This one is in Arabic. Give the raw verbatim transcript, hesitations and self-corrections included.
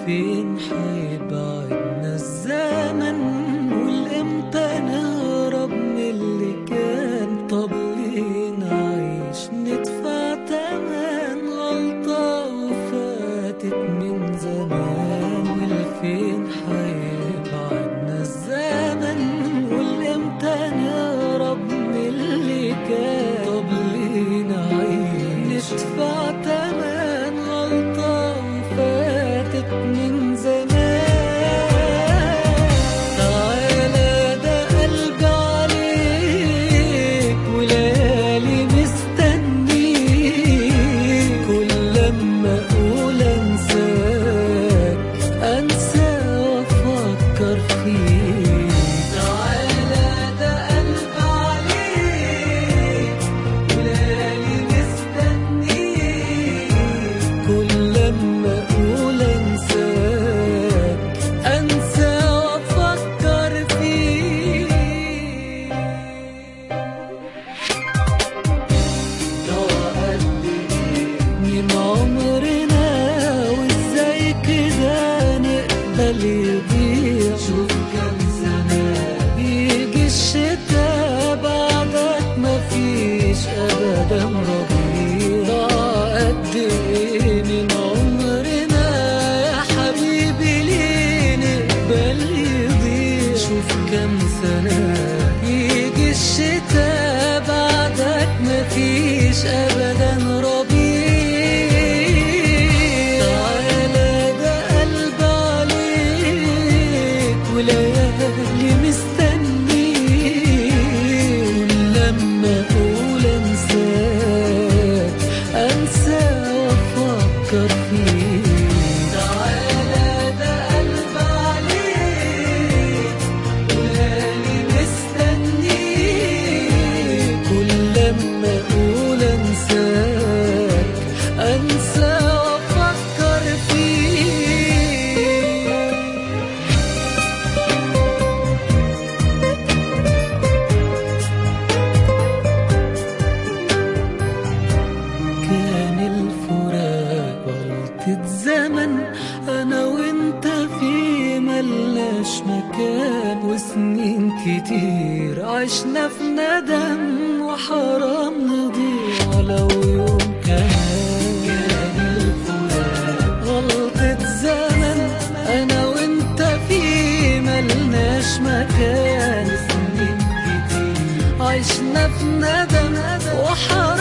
فين حيبعدنا الزمن، والامتى نهرب من اللي كان؟ طب ليه نعيش ندفع تمن غلطة وفاتت من زمان؟ والفين حيبعدنا الزمن، والامتى نهرب من اللي كان؟ طب ليه نعيش ندفع تمن غلطة وفاتت من زمان؟ تعالى ده قلبي عليك وليالي مستنيك، كل لما اقول انساك انسى وافكر فيك. تعالى ده قلبي عليك وليالي مستنيك، كل لما اقول انساك انسى وافكر فيك. ضاع قد ايه من عمرنا وازاي كده نقبل يضيع؟ شوف كام سنة يجي الشتا بعدك مفيش ابدا ربيع. ضاع قد ايه من عمرنا يا حبيبي ليه نقبل يضيع؟ شوف كام سنة يجي الشتا بعدك مفيش ابدا ربيع. تعالى ده قلبي عليك وليالي مستنيك، لما اقول انساك انسى وافكر فيك. تعالى ده قلبي عليك وليالي مستنيك، كل لما اقول انساك انسى وافكر فيك. كان الفراق غلطة زمن، أنا وأنت في ملناش مكان، وسنين كتير عشنا في ندم وحرام نضيع ولو يوم كمان. كان الفراق غلطة زمن، أنا وأنت في ملناش مكان، وسنين كتير عشنا في ندم وحرام